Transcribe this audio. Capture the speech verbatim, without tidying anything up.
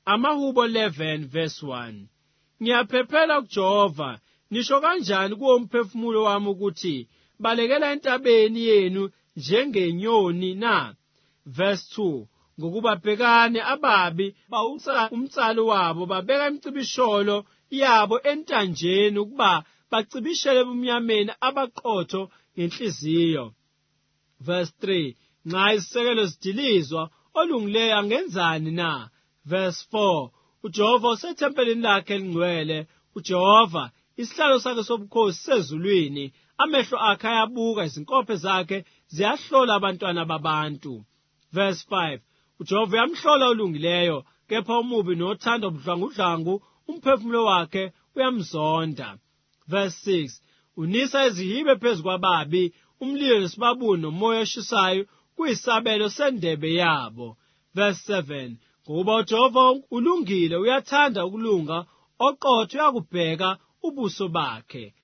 Amahubo eleven verse one. Ngiyaphephela kuJehova, nisho kanjani kuwo umphefumulo wami ukuthi balekela entabeni yenu njengenyoni na? Verse two. Ngokuba bhekane ababi bawusa umtsalo wabo babeka imicibisholo yabo entanjeni ukuba bacibishele ebumnyameni abaqotho ngenhliziyo. Verse three. Nxa isisekelo sidilizwa olungileyo angenzani na? Verse four. uJehova usethempelini lakhe elingcwele, uJehova isihlalo sakhe sobukhosi sezulwini, amehlo akhe ayabuka, izinkophe zakhe ziyahlola abantwana babantu. Verse five. uJehova uyamhlola olungileyo, kepha umubi nothanda ubudlwangudlwangu umphefumulo wakhe uyamzonda. Verse six. Unisa izihibe phezu kwababi, umlilo nesibabuni nomoya oshisayo kuyisabelo sendebe yabo. Verse seven. Ngoba uJehova ulungile, uyathanda ukulunga, oqotho uyakubheka ubuso bakhe.